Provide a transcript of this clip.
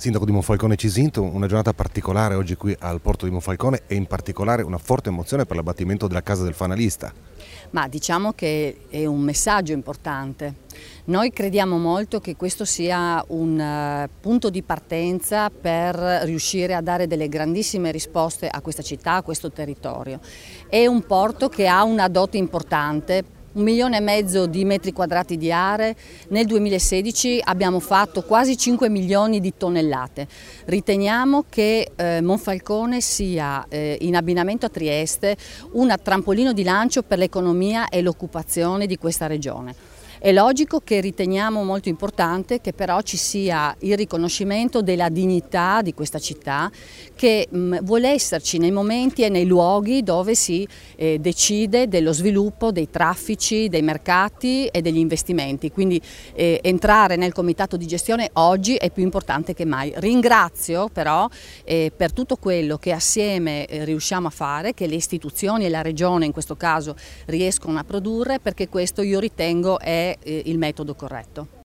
Sindaco di Monfalcone Cisinto, una giornata particolare oggi qui al porto di Monfalcone e in particolare una forte emozione per l'abbattimento della casa del fanalista. Ma diciamo che è un messaggio importante. Noi crediamo molto che questo sia un punto di partenza per riuscire a dare delle grandissime risposte a questa città, a questo territorio. È un porto che ha una dote importante. 1,5 milioni di metri quadrati di aree, nel 2016 abbiamo fatto quasi 5 milioni di tonnellate. Riteniamo che Monfalcone sia, in abbinamento a Trieste, un trampolino di lancio per l'economia e l'occupazione di questa regione. È logico che riteniamo molto importante che però ci sia il riconoscimento della dignità di questa città che vuole esserci nei momenti e nei luoghi dove si decide dello sviluppo dei traffici, dei mercati e degli investimenti. Quindi entrare nel comitato di gestione oggi è più importante che mai. Ringrazio però per tutto quello che assieme riusciamo a fare, che le istituzioni e la regione in questo caso riescono a produrre, perché questo io ritengo è il metodo corretto.